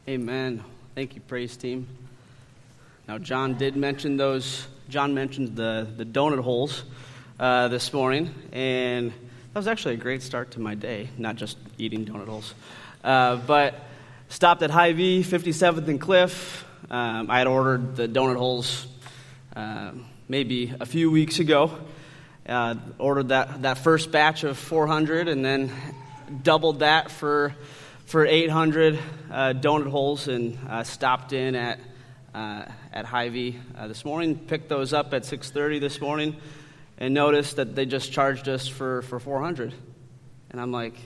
Amen. Thank you, praise team. Now, John mentioned the donut holes this morning, and that was actually a great start to my day, not just eating donut holes. But stopped at Hy-Vee, 57th and Cliff. I had ordered the donut holes maybe a few weeks ago. Ordered that first batch of 400 and then doubled that for 800 donut holes, and stopped in at Hy-Vee this morning. Picked those up at 6:30 this morning, and noticed that they just charged us for 400. And I'm like,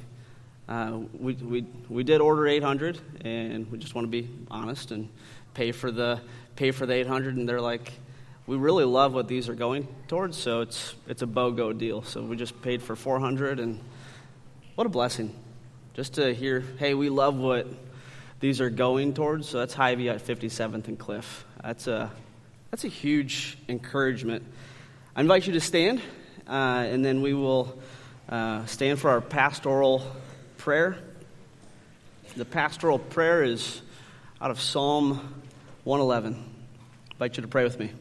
we did order 800, and we just want to be honest and pay for the 800. And they're like, we really love what these are going towards, so it's a BOGO deal. So we just paid for 400, and what a blessing. Just to hear, hey, we love what these are going towards. So that's Hy-Vee at 57th and Cliff. That's a huge encouragement. I invite you to stand, and then we will stand for our pastoral prayer. The pastoral prayer is out of Psalm 111. I invite you to pray with me.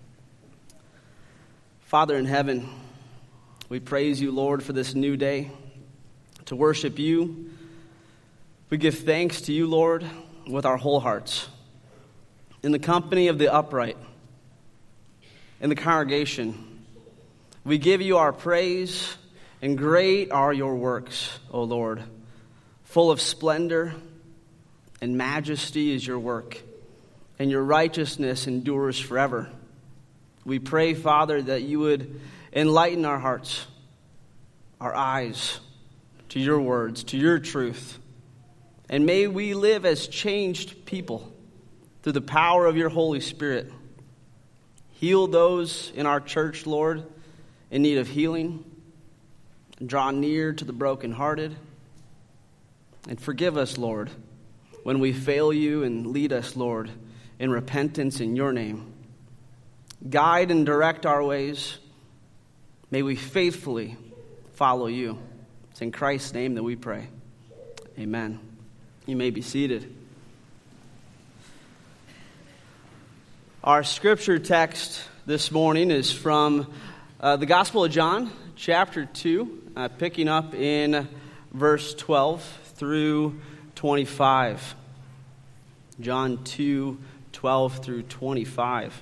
Father in heaven, we praise you, Lord, for this new day to worship you. We give thanks to you, Lord, with our whole hearts. In the company of the upright, in the congregation, we give you our praise, and great are your works, O Lord. Full of splendor and majesty is your work, and your righteousness endures forever. We pray, Father, that you would enlighten our hearts, our eyes, to your words, to your truth. And may we live as changed people through the power of your Holy Spirit. Heal those in our church, Lord, in need of healing. Draw near to the brokenhearted. And forgive us, Lord, when we fail you, and lead us, Lord, in repentance in your name. Guide and direct our ways. May we faithfully follow you. It's in Christ's name that we pray. Amen. You may be seated. Our scripture text this morning is from the Gospel of John, chapter 2, picking up in verse 12 through 25. John 2, 12 through 25.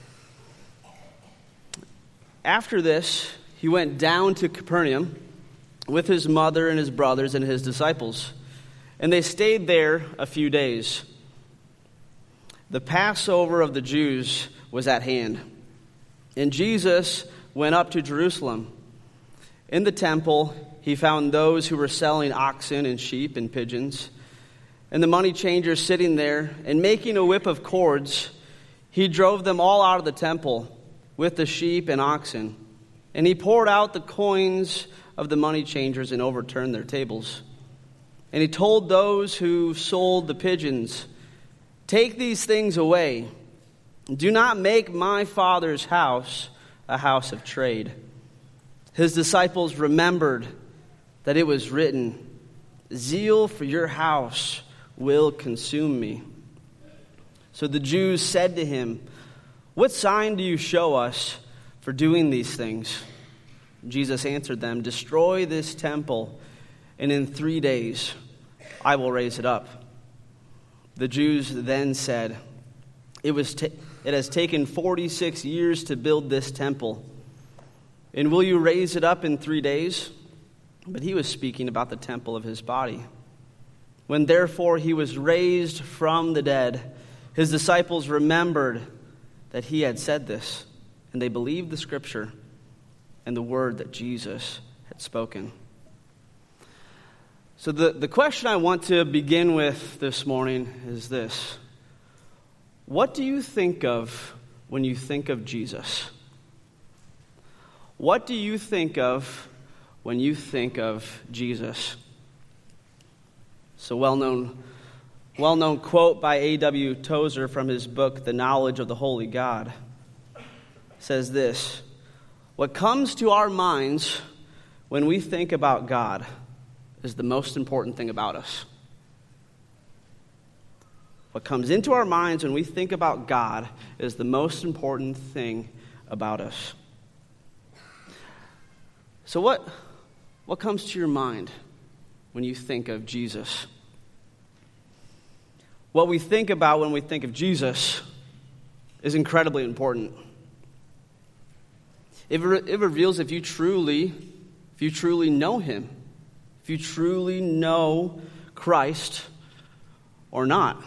After this, he went down to Capernaum with his mother and his brothers and his disciples, and they stayed there a few days. The Passover of the Jews was at hand, and Jesus went up to Jerusalem. In the temple, he found those who were selling oxen and sheep and pigeons, and the money changers sitting there, and making a whip of cords, he drove them all out of the temple with the sheep and oxen. And he poured out the coins of the money changers and overturned their tables. And he told those who sold the pigeons, "Take these things away. Do not make my Father's house a house of trade." His disciples remembered that it was written, "Zeal for your house will consume me." So the Jews said to him, "What sign do you show us for doing these things?" Jesus answered them, "Destroy this temple, and in 3 days I will raise it up." The Jews then said, It has taken 46 years to build this temple, and will you raise it up in 3 days? But he was speaking about the temple of his body. When therefore he was raised from the dead, his disciples remembered that he had said this, and they believed the scripture and the word that Jesus had spoken. So the question I want to begin with this morning is this. What do you think of when you think of Jesus? What do you think of when you think of Jesus? It's a well-known quote by A.W. Tozer from his book, The Knowledge of the Holy God. It says this: "What comes to our minds when we think about God is the most important thing about us." What comes into our minds when we think about God is the most important thing about us. So what comes to your mind when you think of Jesus? What we think about when we think of Jesus is incredibly important. It reveals if you truly know him, if you truly know Christ or not.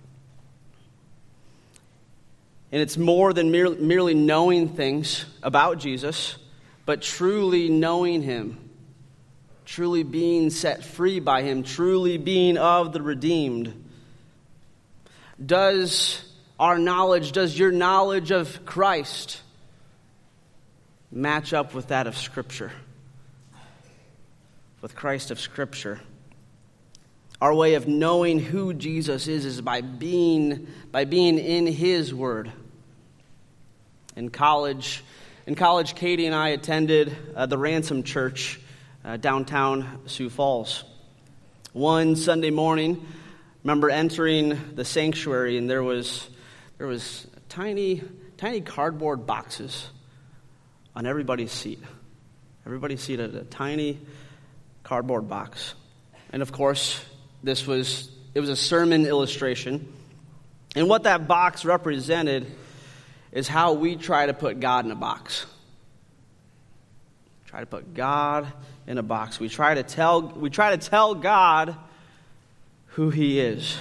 And it's more than merely knowing things about Jesus, but truly knowing him, truly being set free by him, truly being of the redeemed. Does your knowledge of Christ match up with that of Scripture? With Christ of Scripture? Our way of knowing who Jesus is by being in his word. In college, Katie and I attended the Ransom Church downtown Sioux Falls. One Sunday morning, I remember entering the sanctuary, and there was tiny cardboard boxes on everybody's seat. Everybody's seat had a tiny cardboard box. And of course, it was a sermon illustration. And what that box represented is how we try to put God in a box. Try to put God in a box. We try to tell God who he is.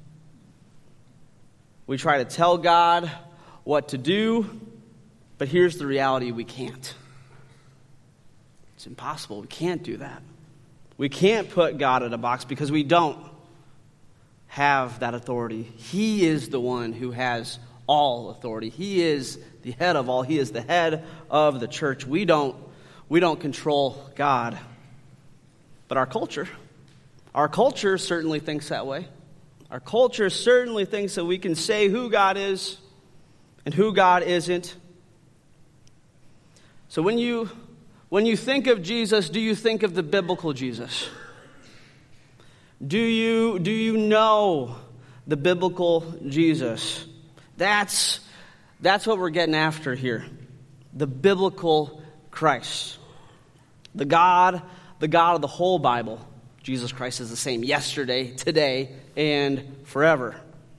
We try to tell God what to do, but here's the reality: we can't. It's impossible. We can't do that. We can't put God in a box because we don't have that authority. He is the one who has all authority. He is the head of all. He is the head of the church. We don't control God. But our culture certainly thinks that way. Our culture certainly thinks that we can say who God is and who God isn't. So when you think of Jesus, do you think of the biblical Jesus? Do you know the biblical Jesus? That's what we're getting after here. The biblical Christ. The God of the whole Bible. Jesus Christ is the same yesterday, today, and forever.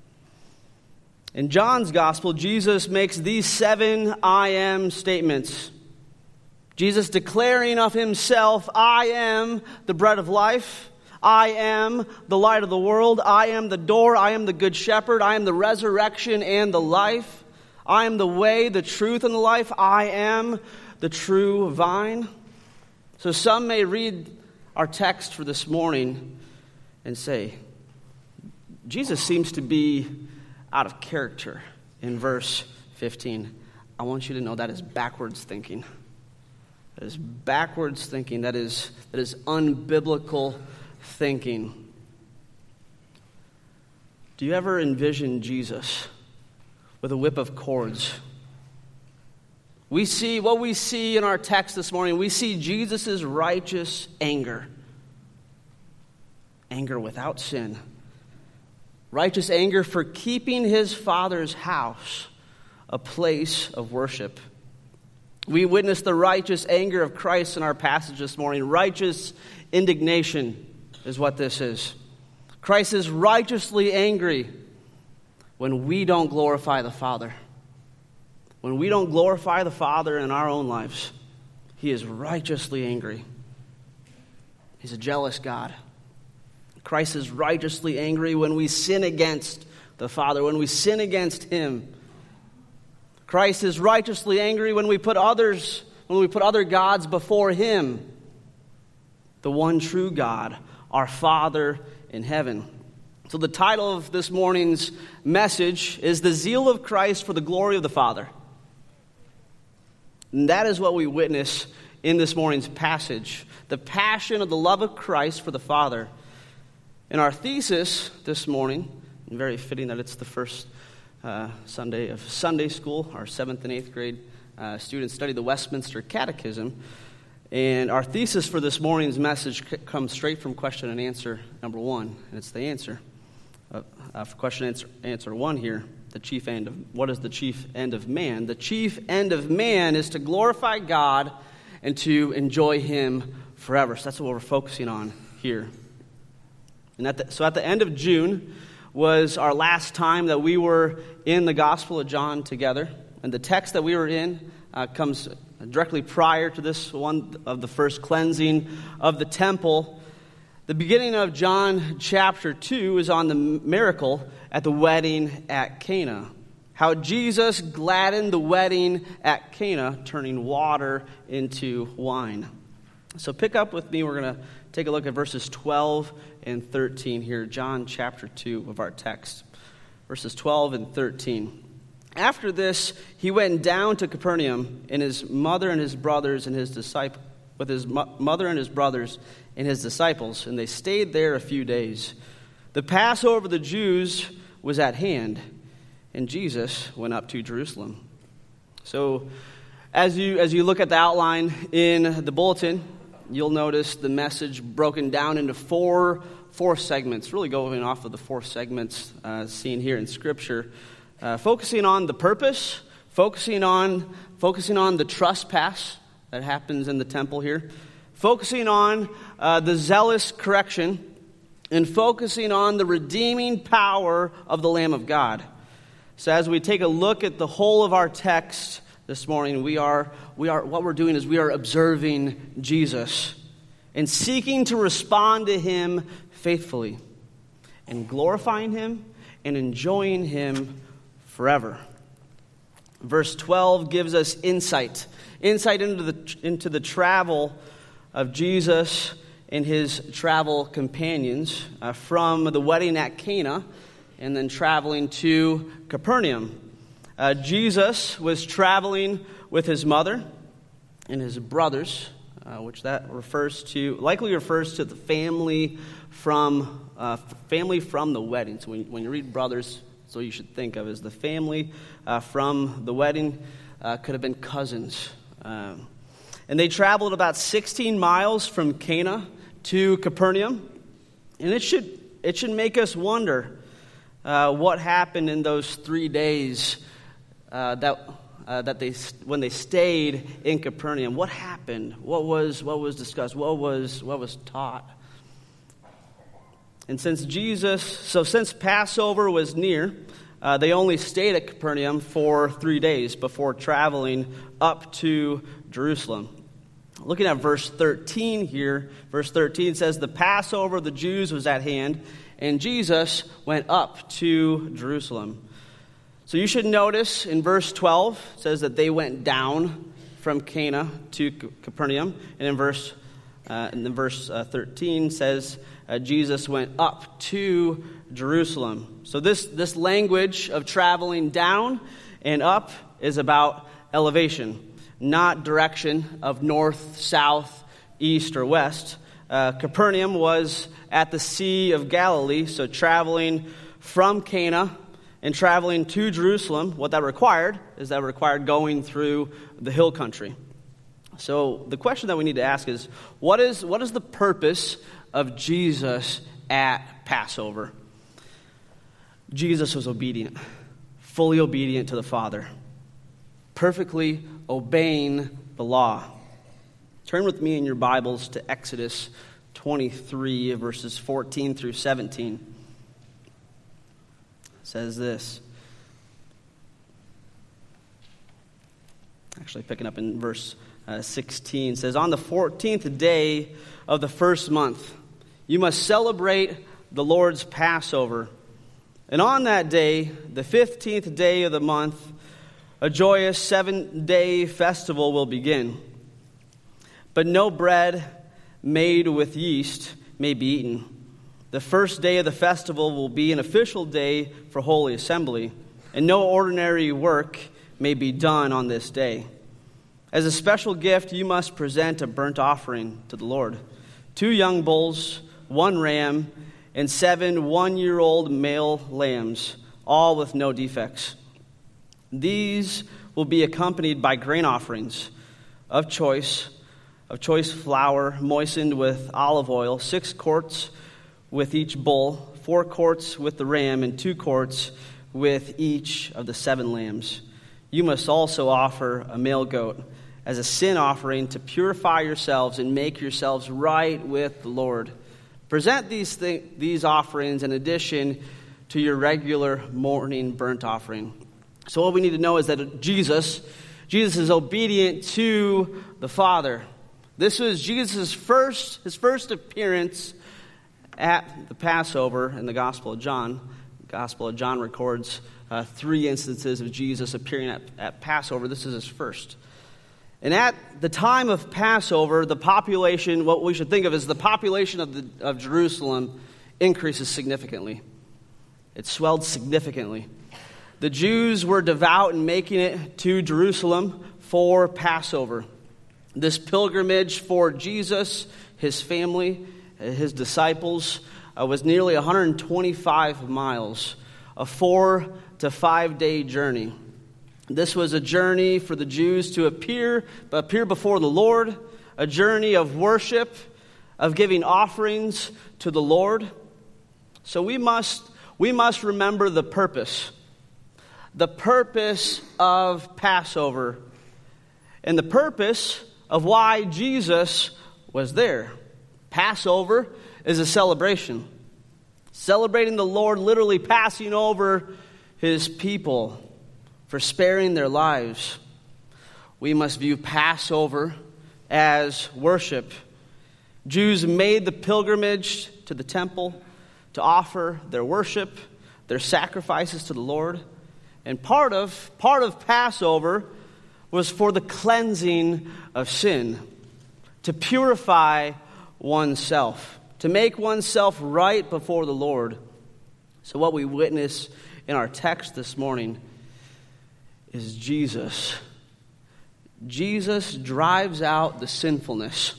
In John's gospel, Jesus makes these 7 I am statements. Jesus declaring of himself, I am the bread of life. I am the light of the world. I am the door. I am the good shepherd. I am the resurrection and the life. I am the way, the truth, and the life. I am the true vine. So some may read our text for this morning and say, Jesus seems to be out of character in verse 15. I want you to know that is backwards thinking. That is backwards thinking. That is unbiblical thinking. Do you ever envision Jesus with a whip of cords? What we see in our text this morning, we see Jesus' righteous anger. Anger without sin. Righteous anger for keeping his Father's house a place of worship. We witness the righteous anger of Christ in our passage this morning. Righteous indignation is what this is. Christ is righteously angry when we don't glorify the Father. When we don't glorify the Father in our own lives, he is righteously angry. He's a jealous God. Christ is righteously angry when we sin against the Father, when we sin against him. Christ is righteously angry when we put other gods before him, the one true God, our Father in heaven. So the title of this morning's message is The Zeal of Christ for the Glory of the Father. And that is what we witness in this morning's passage, the passion of the love of Christ for the Father. In our thesis this morning, and very fitting that it's the first Sunday of Sunday school, our 7th and 8th grade students study the Westminster Catechism. And our thesis for this morning's message comes straight from question and answer number 1. And it's the answer. For question answer 1 here, what is the chief end of man? The chief end of man is to glorify God and to enjoy Him forever. So that's what we're focusing on here. And so at the end of June was our last time that we were in the Gospel of John together. And the text that we were in comes directly prior to this one of the first cleansing of the temple. The beginning of John chapter 2 is on the miracle at the wedding at Cana. How Jesus gladdened the wedding at Cana, turning water into wine. So pick up with me. We're going to take a look at verses 12 and 13 here. John chapter 2 of our text. Verses 12 and 13. After this, he went down to Capernaum, and his mother and his brothers and his disciples, with his mother and his brothers and his disciples, and they stayed there a few days. The Passover of the Jews was at hand, and Jesus went up to Jerusalem. So, as you look at the outline in the bulletin, you'll notice the message broken down into four segments, really going off of the 4 segments seen here in Scripture. Focusing on the purpose, focusing on the trespass that happens in the temple here, focusing on the zealous correction, and focusing on the redeeming power of the Lamb of God. So as we take a look at the whole of our text this morning, what we're doing is we are observing Jesus and seeking to respond to Him faithfully and glorifying Him and enjoying Him forever. Verse 12 gives us insight into the travel of Jesus and his travel companions from the wedding at Cana and then traveling to Capernaum. Jesus was traveling with his mother and his brothers, which that likely refers to the family from the wedding. So when you read brothers, so you should think of as the family from the wedding, could have been cousins. And they traveled about 16 miles from Cana to Capernaum. And it should make us wonder what happened in those 3 days when they stayed in Capernaum. What happened? What was discussed? What was taught? And since Passover was near, they only stayed at Capernaum for 3 days before traveling up to Jerusalem. Looking at verse 13 here, verse 13 says, the Passover of the Jews was at hand, and Jesus went up to Jerusalem. So you should notice in verse 12, it says that they went down from Cana to Capernaum, and in verse 13 says Jesus went up to Jerusalem. So this language of traveling down and up is about elevation, not direction of north, south, east, or west. Capernaum was at the Sea of Galilee, so traveling from Cana and traveling to Jerusalem, what that required going through the hill country. So the question that we need to ask is, what is the purpose of Jesus at Passover? Jesus was obedient, fully obedient to the Father, perfectly obeying the law. Turn with me in your Bibles to Exodus 23, verses 14 through 17. It says this. Actually, picking up in verse 16, says, on the 14th day of the first month, you must celebrate the Lord's Passover. And on that day, the 15th day of the month, a joyous 7-day festival will begin. But no bread made with yeast may be eaten. The first day of the festival will be an official day for holy assembly, and no ordinary work may be done on this day. As a special gift, you must present a burnt offering to the Lord: 2 young bulls, 1 ram, and 7 one-year-old male lambs, all with no defects. These will be accompanied by grain offerings of choice flour moistened with olive oil, 6 quarts with each bull, 4 quarts with the ram and 2 quarts with each of the 7 lambs. You must also offer a male goat as a sin offering to purify yourselves and make yourselves right with the Lord. Present these offerings in addition to your regular morning burnt offering. So what we need to know is that Jesus is obedient to the Father. This was Jesus' first appearance at the Passover in the Gospel of John. The Gospel of John records 3 instances of Jesus appearing at Passover. This is his first. And at the time of Passover, the population, what we should think of as the population of Jerusalem, increases significantly. It swelled significantly. The Jews were devout in making it to Jerusalem for Passover. This pilgrimage for Jesus, his family, his disciples, was nearly 125 miles, a 4 to 5 day journey. This was a journey for the Jews to appear before the Lord, a journey of worship, of giving offerings to the Lord. So we must remember the purpose of Passover, and the purpose of why Jesus was there. Passover is a celebration. Celebrating the Lord, literally passing over his people for sparing their lives. We must view Passover as worship. Jews made the pilgrimage to the temple to offer their worship, their sacrifices to the Lord. And part of Passover was for the cleansing of sin, to purify oneself, to make oneself right before the Lord. So what we witness in our text this morning is Jesus. Jesus drives out the sinfulness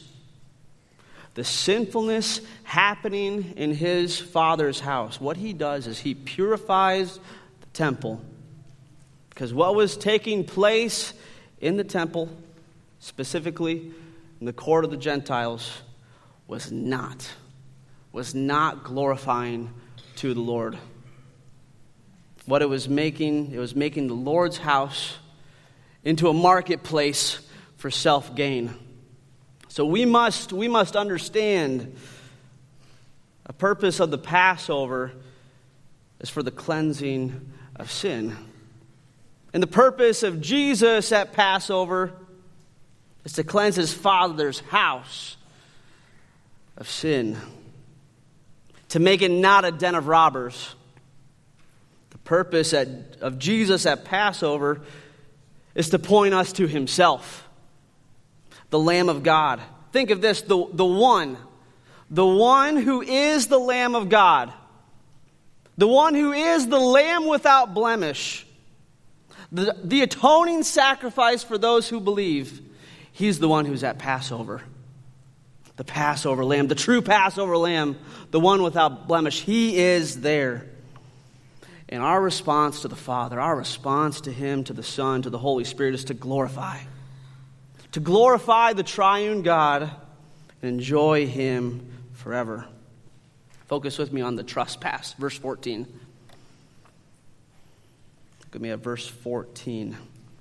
happening in his Father's house. What he does is he purifies the temple. Because what was taking place in the temple, specifically in the court of the Gentiles, was not glorifying to the Lord. What it was making the Lord's house into a marketplace for self-gain. So we must understand a purpose of the Passover is for the cleansing of sin. And the purpose of Jesus at Passover is to cleanse his Father's house of sin, to make it not a den of robbers. The purpose of Jesus at Passover is to point us to himself, the Lamb of God. Think of this, the one who is the Lamb of God, the one who is the Lamb without blemish, the atoning sacrifice for those who believe. He's the one who's at Passover. The Passover Lamb, the true Passover Lamb, the one without blemish. He is there. And our response to the Father, our response to him, to the Son, to the Holy Spirit is to glorify. To glorify the triune God and enjoy him forever. Focus with me on the trespass, verse 14. Look at me at verse 14.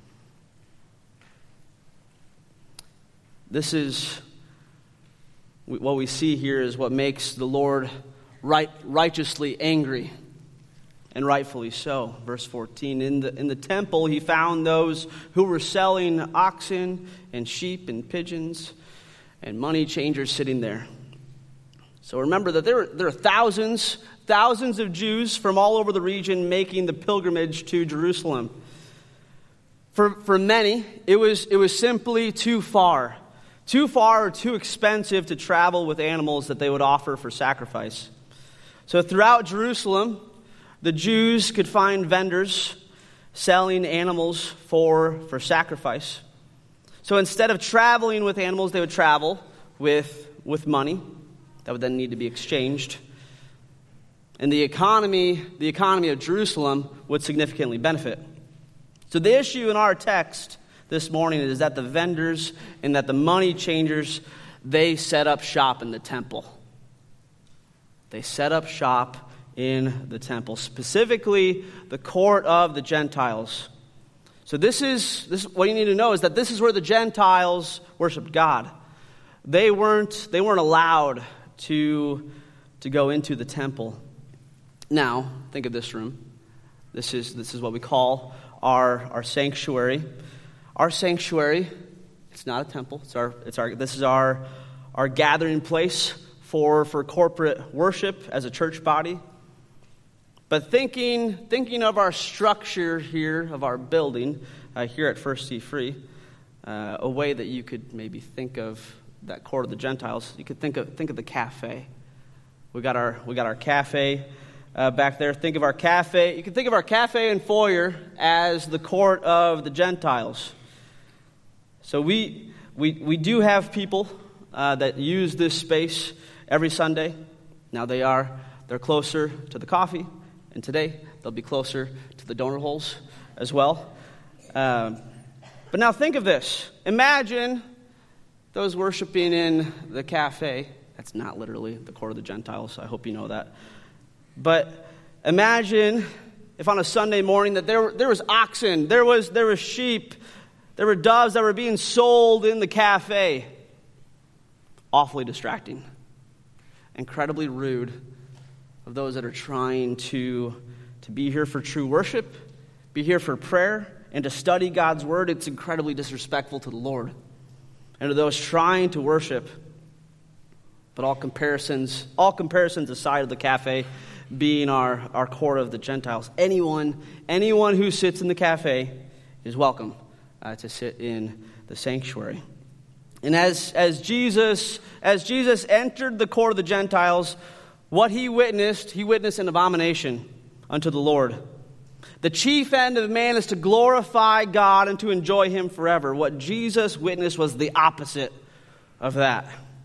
This is what we see here is what makes the Lord righteously angry, and rightfully so. Verse 14, in the temple he found those who were selling oxen and sheep and pigeons and money changers sitting there. So remember that there are thousands of Jews from all over the region making the pilgrimage to Jerusalem. For many, it was simply too far or too expensive to travel with animals that they would offer for sacrifice. So throughout Jerusalem, the Jews could find vendors selling animals for sacrifice. So instead of traveling with animals, they would travel with money that would then need to be exchanged. And the economy of Jerusalem would significantly benefit. So the issue in our text this morning is that the vendors and that the money changers, they set up shop in the temple. They set up shop in the temple, specifically the court of the Gentiles. So this what you need to know is that this is where the Gentiles worshiped God. They weren't allowed to go into the temple. Now, think of this room. This is what we call our sanctuary. Our sanctuary, it's not a temple. This is our gathering place for corporate worship as a church body. But thinking of our structure here, of our building here at First Sea Free, a way that you could maybe think of that court of the Gentiles, you could think of the cafe. We got our cafe back there. Think of our cafe. You can think of our cafe and foyer as the court of the Gentiles. So we do have people that use this space every Sunday. Now they're closer to the coffee. And today, they'll be closer to the donor holes as well. But now think of this. Imagine those worshiping in the cafe. That's not literally the court of the Gentiles. I hope you know that. But imagine if on a Sunday morning that there was oxen, there was sheep, there were doves that were being sold in the cafe. Awfully distracting. Incredibly rude. Of those that are trying to be here for true worship, be here for prayer, and to study God's word. It's incredibly disrespectful to the Lord. And to those trying to worship, but all comparisons aside of the cafe being our court of the Gentiles. Anyone who sits in the cafe is welcome to sit in the sanctuary. And as Jesus entered the court of the Gentiles, what he witnessed an abomination unto the Lord. The chief end of man is to glorify God and to enjoy him forever. What Jesus witnessed was the opposite of that.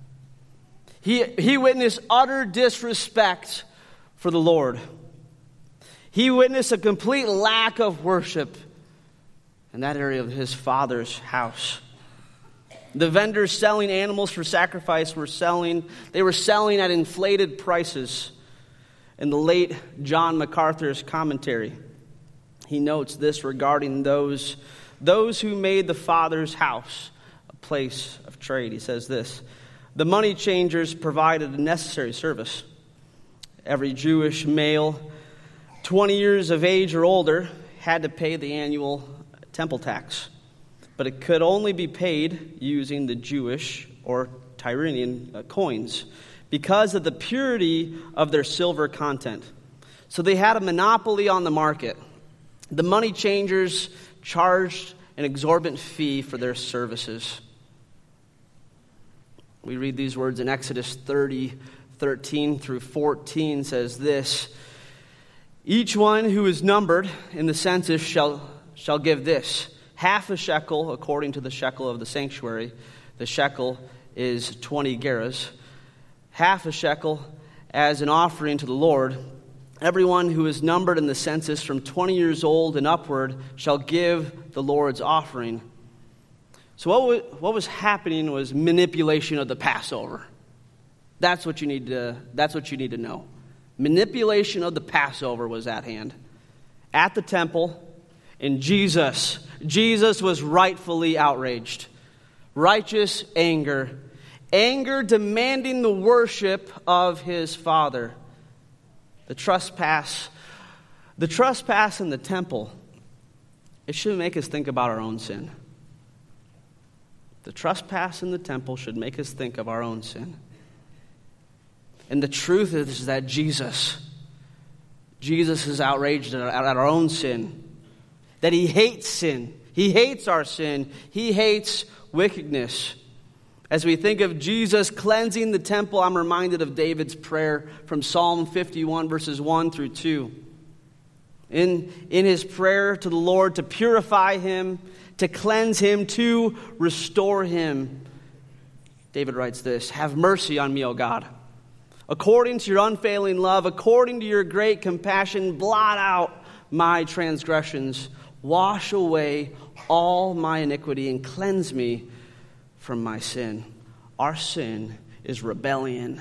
He witnessed utter disrespect for the Lord. He witnessed a complete lack of worship in that area of his Father's house. The vendors selling animals for sacrifice were selling at inflated prices. In the late John MacArthur's commentary, he notes this regarding those who made the Father's house a place of trade. He says this: the money changers provided a necessary service. Every Jewish male 20 years of age or older had to pay the annual temple tax. But it could only be paid using the Jewish or Tyrian coins because of the purity of their silver content. So they had a monopoly on the market. The money changers charged an exorbitant fee for their services. We read these words in Exodus 30:13 through 14 says this: each one who is numbered in the census shall give this, half a shekel according to the shekel of the sanctuary. The shekel is 20 gerahs. Half a shekel as an offering to the Lord. Everyone who is numbered in the census from 20 years old and upward shall give the Lord's offering. So what was happening was manipulation of the Passover. That's what you need to know. Manipulation of the Passover was at hand. At the temple, and Jesus was rightfully outraged. Righteous anger demanding the worship of his Father. The trespass in the temple, it should make us think about our own sin. The trespass in the temple should make us think of our own sin. And the truth is that Jesus is outraged at our own sin. That he hates sin. He hates our sin. He hates wickedness. As we think of Jesus cleansing the temple, I'm reminded of David's prayer from Psalm 51, verses 1 through 2. In his prayer to the Lord to purify him, to cleanse him, to restore him, David writes this: have mercy on me, O God. According to your unfailing love, according to your great compassion, blot out my transgressions. Wash away all my iniquity and cleanse me from my sin. Our sin is rebellion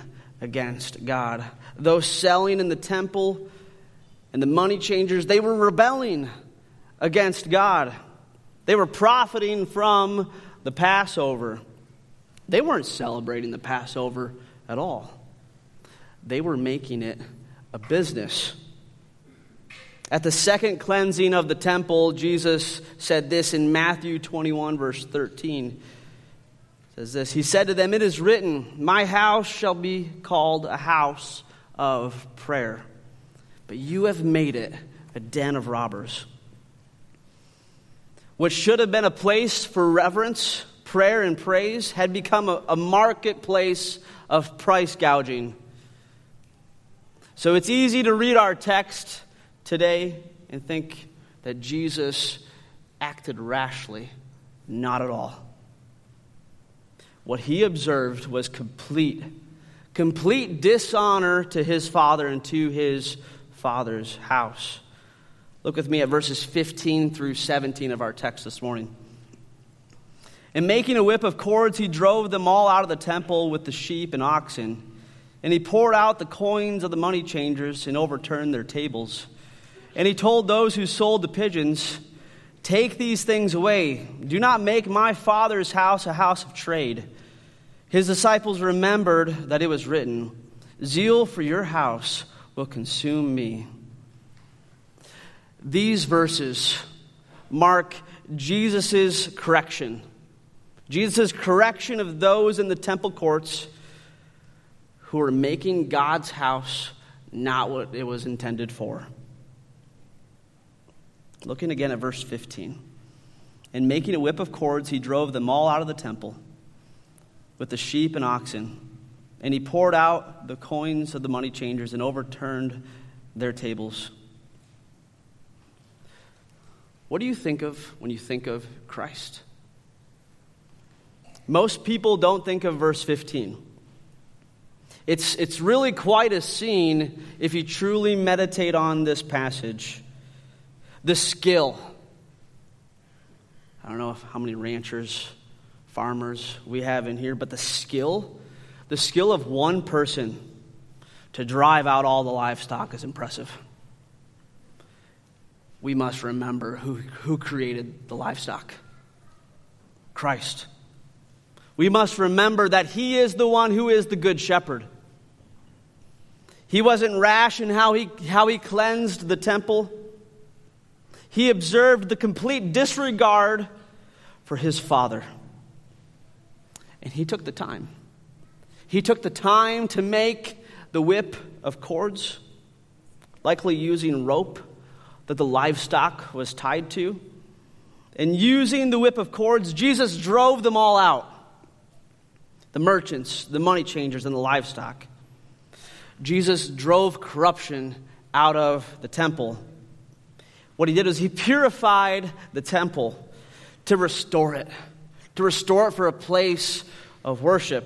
against God. Those selling in the temple and the money changers, they were rebelling against God. They were profiting from the Passover. They weren't celebrating the Passover at all. They were making it a business. At the second cleansing of the temple, Jesus said this in Matthew 21, verse 13. It says this, He said to them, "It is written, my house shall be called a house of prayer, but you have made it a den of robbers." What should have been a place for reverence, prayer, and praise had become a marketplace of price gouging. So it's easy to read our text today and think that Jesus acted rashly. Not at all. What he observed was complete dishonor to his father and to his father's house. Look with me at verses 15 through 17 of our text this morning. "And making a whip of cords, he drove them all out of the temple with the sheep and oxen. And he poured out the coins of the money changers and overturned their tables. And he told those who sold the pigeons, 'Take these things away. Do not make my Father's house a house of trade.' His disciples remembered that it was written, 'Zeal for your house will consume me.'" These verses mark Jesus' correction. Jesus' correction of those in the temple courts who were making God's house not what it was intended for. Looking again at verse 15. "And making a whip of cords, he drove them all out of the temple with the sheep and oxen. And he poured out the coins of the money changers and overturned their tables." What do you think of when you think of Christ? Most people don't think of verse 15. It's really quite a scene if you truly meditate on this passage. The skill. I don't know how many ranchers, farmers we have in here, but the skill of one person to drive out all the livestock is impressive. We must remember who created the livestock. Christ. We must remember that he is the one who is the good shepherd. He wasn't rash in how he cleansed the temple. He observed the complete disregard for his Father. And he took the time. He took the time to make the whip of cords, likely using rope that the livestock was tied to. And using the whip of cords, Jesus drove them all out. The merchants, the money changers, and the livestock. Jesus drove corruption out of the temple. What he did was he purified the temple to restore it for a place of worship.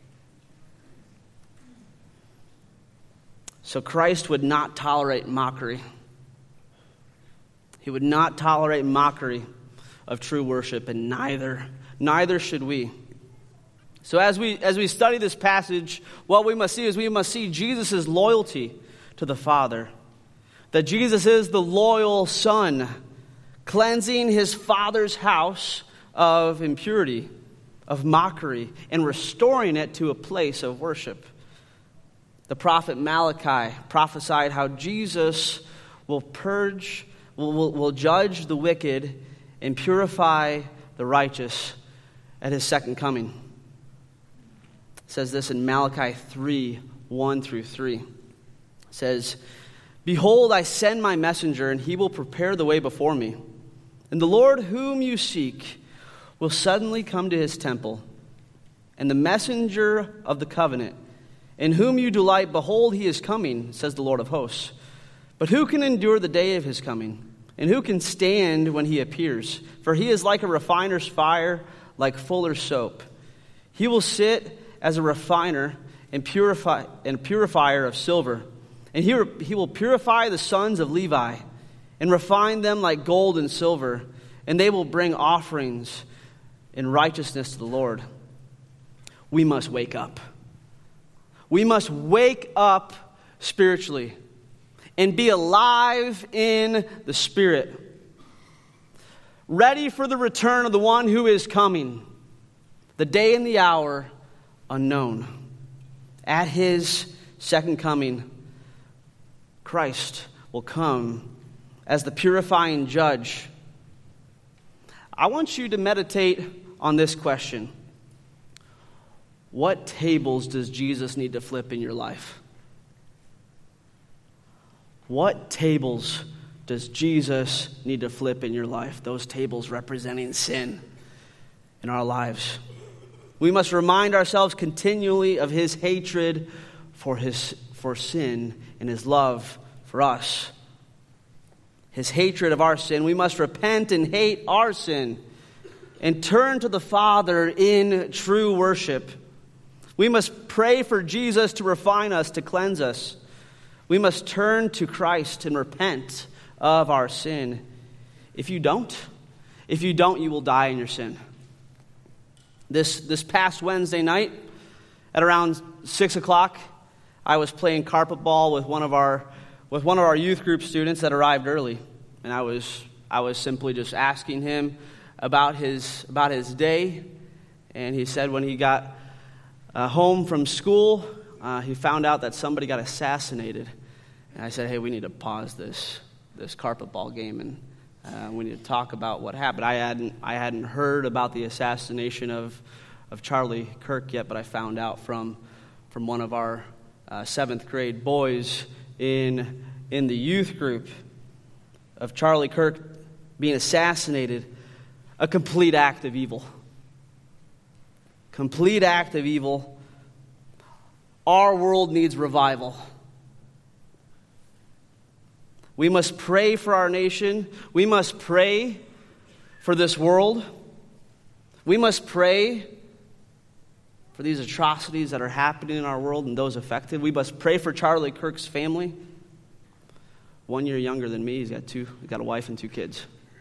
So Christ would not tolerate mockery. He would not tolerate mockery of true worship, and neither should we. So as we study this passage, what we must see Jesus' loyalty to the Father. That Jesus is the loyal Son, cleansing his Father's house of impurity, of mockery, and restoring it to a place of worship. The prophet Malachi prophesied how Jesus will will judge the wicked and purify the righteous at his second coming. It says this in Malachi 3, 1 through 3. It says, "Behold, I send my messenger, and he will prepare the way before me. And the Lord whom you seek will suddenly come to his temple. And the messenger of the covenant, in whom you delight, behold, he is coming, says the Lord of hosts. But who can endure the day of his coming? And who can stand when he appears? For he is like a refiner's fire, like fuller's soap. He will sit as a refiner and purifier of silver. And he will purify the sons of Levi and refine them like gold and silver. And they will bring offerings in righteousness to the Lord." We must wake up. We must wake up spiritually and be alive in the Spirit, ready for the return of the one who is coming, the day and the hour unknown. At his second coming, Christ will come as the purifying judge. I want you to meditate on this question. What tables does Jesus need to flip in your life? What tables does Jesus need to flip in your life? Those tables representing sin in our lives. We must remind ourselves continually of his hatred for sin and his love for us. His hatred of our sin. We must repent and hate our sin and turn to the Father in true worship. We must pray for Jesus to refine us, to cleanse us. We must turn to Christ and repent of our sin. If you don't, you will die in your sin. This past Wednesday night, at around 6 o'clock, I was playing carpet ball with one of our youth group students that arrived early, and I was simply just asking him about his day, and he said when he got home from school, he found out that somebody got assassinated. And I said, hey, we need to pause this carpet ball game, and we need to talk about what happened. I hadn't heard about the assassination of Charlie Kirk yet, but I found out from one of our 7th grade boys in the youth group of Charlie Kirk being assassinated. A complete act of evil. Complete act of evil. Our world needs revival. We must pray for our nation. We must pray for this world. We must pray for these atrocities that are happening in our world and those affected. We must pray for Charlie Kirk's family. 1 year younger than me. He's got a wife and 2 kids.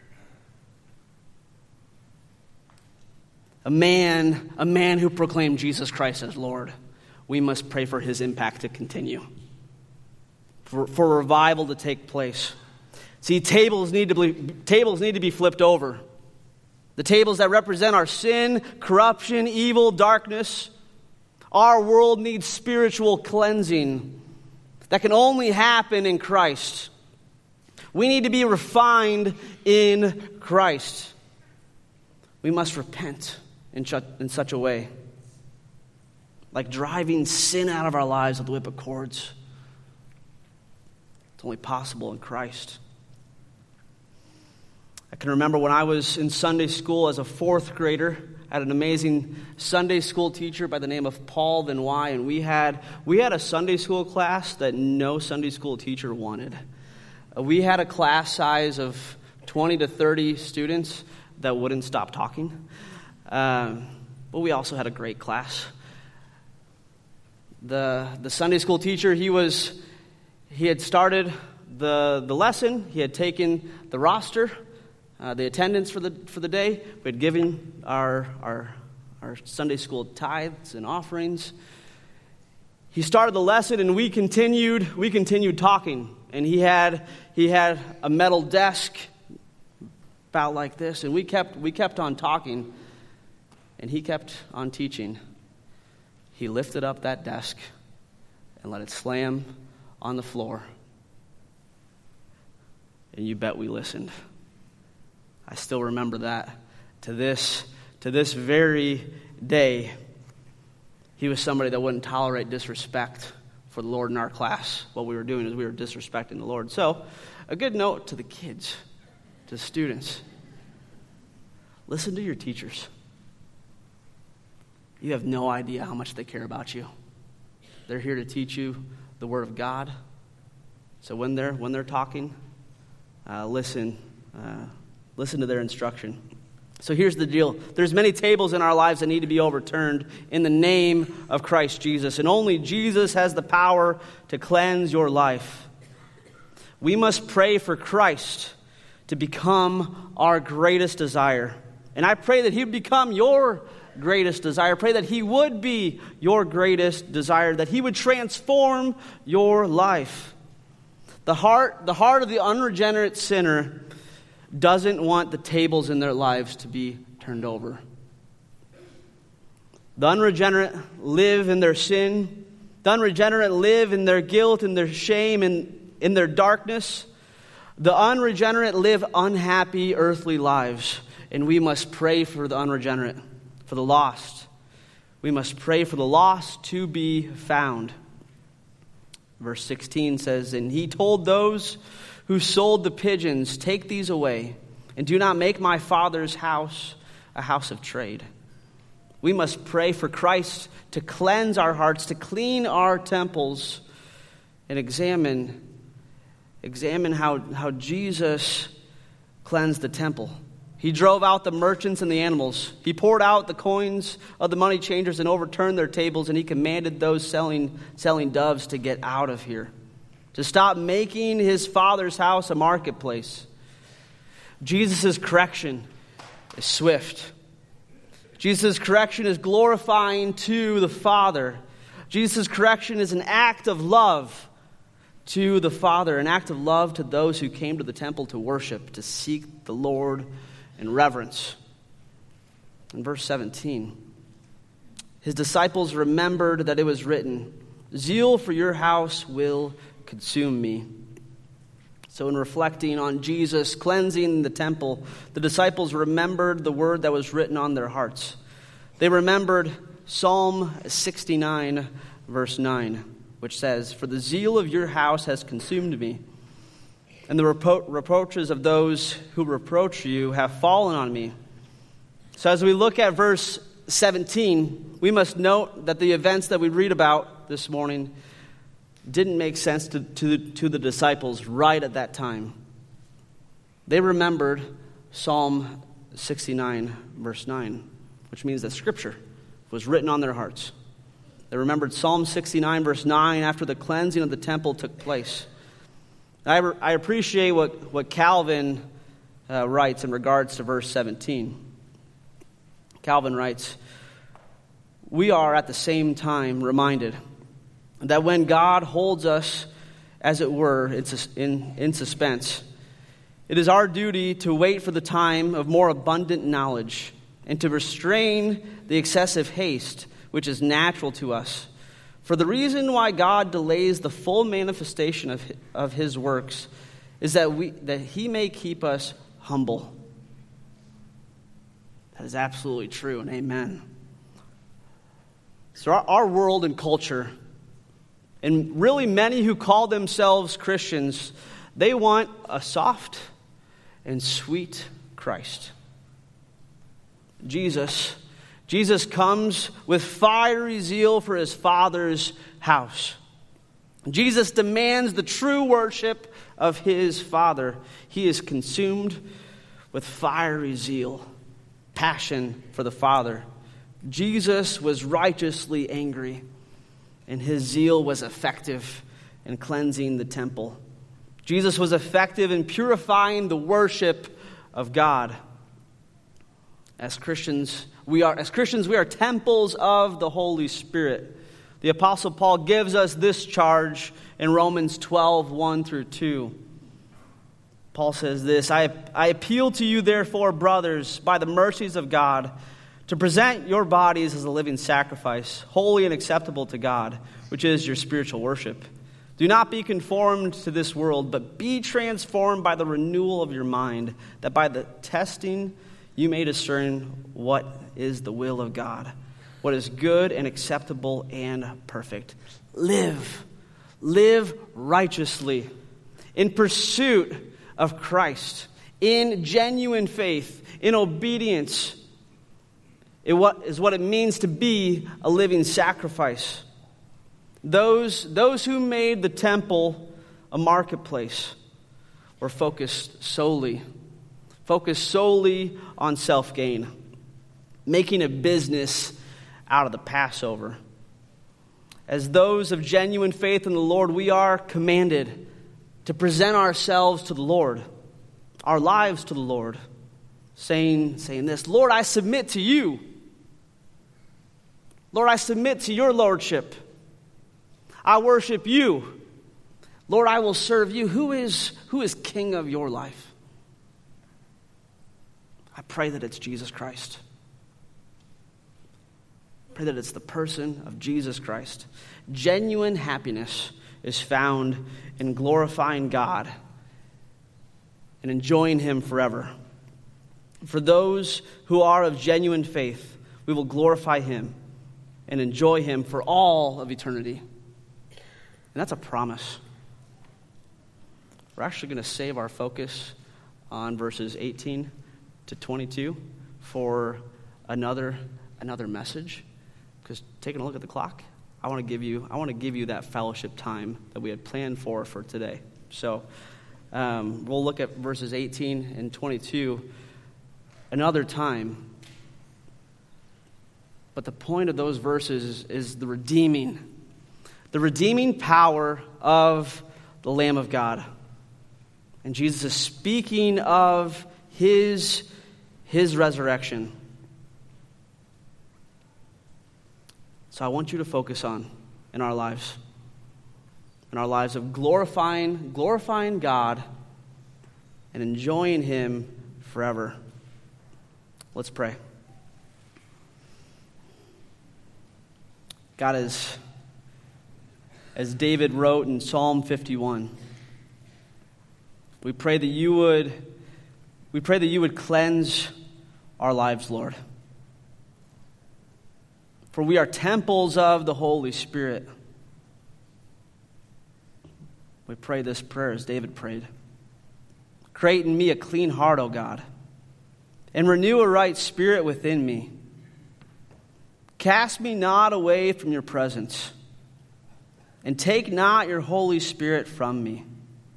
A man who proclaimed Jesus Christ as Lord. We must pray for his impact to continue. For revival to take place. See, tables need to be flipped over. The tables that represent our sin, corruption, evil, darkness. Our world needs spiritual cleansing that can only happen in Christ. We need to be refined in Christ. We must repent in such a way, like driving sin out of our lives with the whip of cords. It's only possible in Christ. I can remember when I was in Sunday school as a 4th grader, I had an amazing Sunday school teacher by the name of Paul Vinoy, and we had a Sunday school class that no Sunday school teacher wanted. We had a class size of 20 to 30 students that wouldn't stop talking. But we also had a great class. The Sunday school teacher, he had started the lesson. He had taken the roster, the attendance for the day. We had given our Sunday school tithes and offerings. He started the lesson, and we continued talking. And he had a metal desk about like this, and we kept on talking, and he kept on teaching. He lifted up that desk and let it slam on the floor. And you bet we listened. I still remember that to this very day. He was somebody that wouldn't tolerate disrespect for the Lord in our class. What we were doing is we were disrespecting the Lord. So, a good note to the kids, to students. Listen to your teachers. You have no idea how much they care about you. They're here to teach you the Word of God. So when they're talking, listen to their instruction. So here's the deal. There's many tables in our lives that need to be overturned in the name of Christ Jesus. And only Jesus has the power to cleanse your life. We must pray for Christ to become our greatest desire. And I pray that He would become your greatest desire. Pray that He would be your greatest desire, that He would transform your life. The heart of the unregenerate sinner doesn't want the tables in their lives to be turned over. The unregenerate live in their sin. The unregenerate live in their guilt and their shame and in their darkness. The unregenerate live unhappy earthly lives. And we must pray for the unregenerate, for the lost. We must pray for the lost to be found. Verse 16 says, "And He told those who sold the pigeons, 'Take these away, and do not make my Father's house a house of trade.'" We must pray for Christ to cleanse our hearts, to clean our temples, and examine how Jesus cleansed the temple. He drove out the merchants and the animals. He poured out the coins of the money changers and overturned their tables, and He commanded those selling doves to get out of here, to stop making His Father's house a marketplace. Jesus' correction is swift. Jesus' correction is glorifying to the Father. Jesus' correction is an act of love to the Father, an act of love to those who came to the temple to worship, to seek the Lord in reverence. In verse 17, His disciples remembered that it was written, "Zeal for your house will consume me." So in reflecting on Jesus cleansing the temple, the disciples remembered the word that was written on their hearts. They remembered Psalm 69, verse 9, which says, "For the zeal of your house has consumed me, and the reproaches of those who reproach you have fallen on me." So as we look at verse 17, we must note that the events that we read about this morning didn't make sense to the disciples right at that time. They remembered Psalm 69, verse 9, which means that Scripture was written on their hearts. They remembered Psalm 69, verse 9, after the cleansing of the temple took place. I appreciate what Calvin writes in regards to verse 17. Calvin writes, "We are at the same time reminded that when God holds us, as it were, in suspense, it is our duty to wait for the time of more abundant knowledge and to restrain the excessive haste which is natural to us. For the reason why God delays the full manifestation of His works is that He may keep us humble." That is absolutely true, and amen. So our world and culture, and really many who call themselves Christians, they want a soft and sweet Christ. Jesus comes with fiery zeal for His Father's house. Jesus demands the true worship of His Father. He is consumed with fiery zeal, passion for the Father. Jesus was righteously angry, and His zeal was effective in cleansing the temple. Jesus was effective in purifying the worship of God. As Christians, we are temples of the Holy Spirit. The Apostle Paul gives us this charge in Romans 12, 1 through 2. Paul says this, I appeal to you, therefore, brothers, by the mercies of God, to present your bodies as a living sacrifice, holy and acceptable to God, which is your spiritual worship. Do not be conformed to this world, but be transformed by the renewal of your mind, that by the testing you may discern what is the will of God, what is good and acceptable and perfect. Live righteously, in pursuit of Christ, in genuine faith, in obedience. It is what it means to be a living sacrifice. Those who made the temple a marketplace were focused solely on self-gain, making a business out of the Passover. As those of genuine faith in the Lord, we are commanded to present ourselves to the Lord, our lives to the Lord, saying this, Lord, I submit to you. Lord, I submit to your lordship. I worship you. Lord, I will serve you. Who is king of your life? I pray that it's Jesus Christ. I pray that it's the person of Jesus Christ. Genuine happiness is found in glorifying God and enjoying him forever. For those who are of genuine faith, we will glorify him and enjoy him for all of eternity. And that's a promise. We're actually going to save our focus on verses 18 to 22 for another message. Because taking a look at the clock, I want to give you that fellowship time that we had planned for today. So we'll look at verses 18 and 22 another time. But the point of those verses is the redeeming power of the Lamb of God. And Jesus is speaking of his resurrection. So I want you to focus on in our lives of glorifying God and enjoying him forever. Let's pray. God, as David wrote in Psalm 51, we pray that you would cleanse our lives, Lord. For we are temples of the Holy Spirit. We pray this prayer as David prayed. Create in me a clean heart, O God, and renew a right spirit within me. Cast me not away from your presence, and take not your Holy Spirit from me.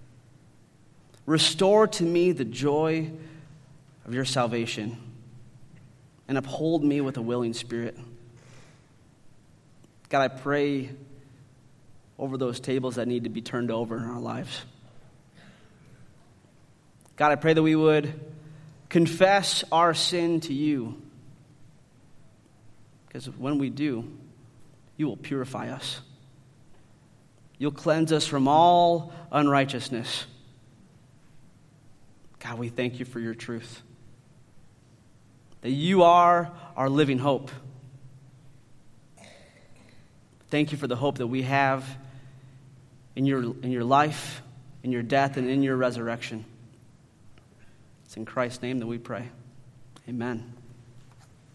Restore to me the joy of your salvation, and uphold me with a willing spirit. God, I pray over those tables that need to be turned over in our lives. God, I pray that we would confess our sin to you. Because when we do, you will purify us. You'll cleanse us from all unrighteousness. God, we thank you for your truth. That you are our living hope. Thank you for the hope that we have in your life, in your death, and in your resurrection. It's in Christ's name that we pray. Amen.